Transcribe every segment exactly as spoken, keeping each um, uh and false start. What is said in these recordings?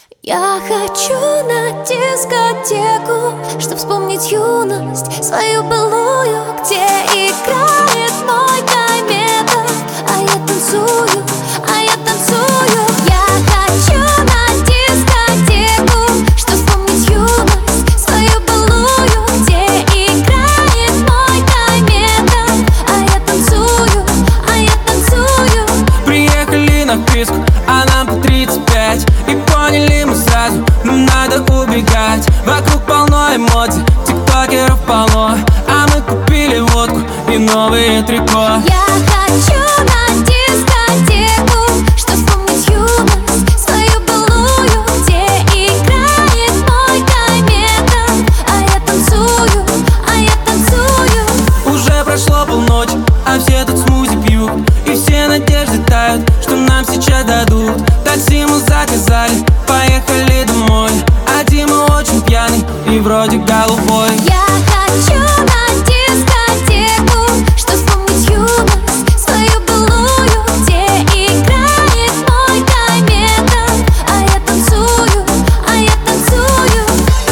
Я хочу на дискотеку, чтоб вспомнить юность свою былую, где играет мой комета, а я танцую, а я танцую. Я хочу на дискотеку, чтоб вспомнить юность свою былую, где играет мой комета, а я танцую, а я танцую. Приехали на вписку, а нам по тридцать пять, и поняли мы сразу, нам надо убегать. Вокруг полно эмоций, тиктокеров полно, а мы купили водку и новые трико. Я хочу на дискотеку, чтоб вспомнить юность свою былую, где играет мой комета, а я танцую, а я танцую. Уже прошло полночи, а все тут смузи пьют, и все надежды тают, что нам сейчас дадут. Такси мы заказали, поехали домой, а Дима очень пьяный и вроде голубой. Я хочу на дискотеку, чтоб вспомнить юность свою былую, где играет мой комета, а я танцую, а я танцую.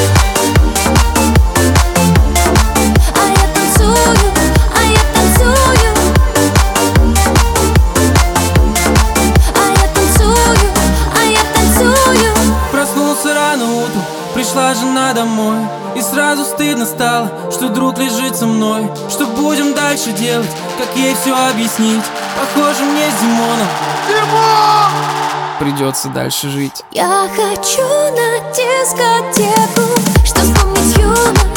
А я танцую, а я танцую. А я танцую, а я танцую. Проснулся рано утром, пришла жена домой, и сразу стыдно стало, что друг лежит со мной. Что будем дальше делать, как ей все объяснить? Похоже, мне с Димоном Димон! Придется дальше жить. Я хочу на дискотеку, чтоб вспомнить юность